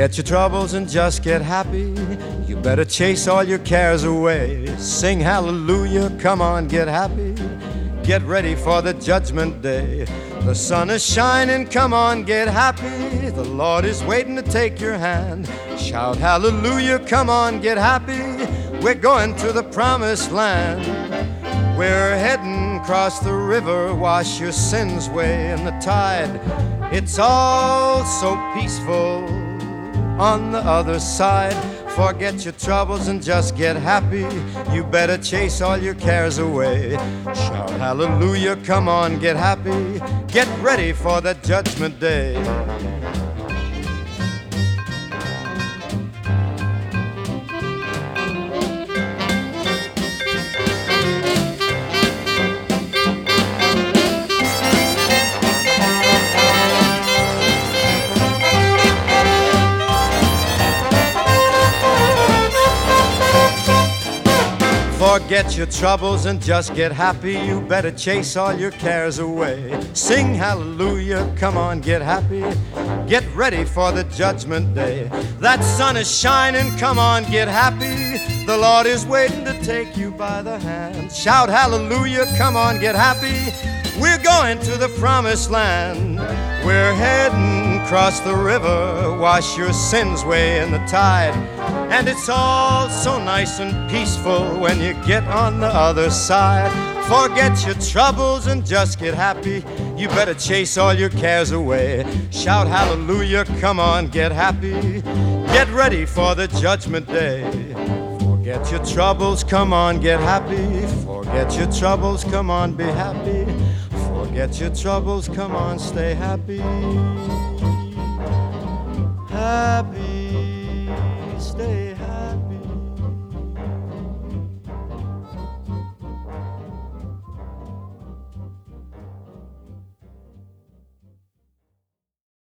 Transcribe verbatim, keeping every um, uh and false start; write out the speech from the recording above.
Forget your troubles and just get happy. You better chase all your cares away. Sing hallelujah, come on, get happy. Get ready for the judgment day. The sun is shining, come on, get happy. The Lord is waiting to take your hand. Shout hallelujah, come on, get happy. We're going to the promised land. We're heading across the river, wash your sins away in the tide. It's all so peaceful on the other side. Forget your troubles and just get happy. You better chase all your cares away. Shout hallelujah, come on, get happy. Get ready for the judgment day. Forget your troubles and just get happy. You better chase all your cares away. Sing hallelujah, come on, get happy. Get ready for the judgment day. That sun is shining, come on, get happy. The Lord is waiting to take you by the hand. Shout hallelujah, come on, get happy. We're going to the promised land. We're heading across the river, wash your sins away in the tide. And it's all so nice and peaceful when you get on the other side. Forget your troubles and just get happy. You better chase all your cares away. Shout hallelujah, come on, get happy. Get ready for the judgment day. Forget your troubles, come on, get happy. Forget your troubles, come on, be happy. Forget your troubles, come on, stay happy. Happy.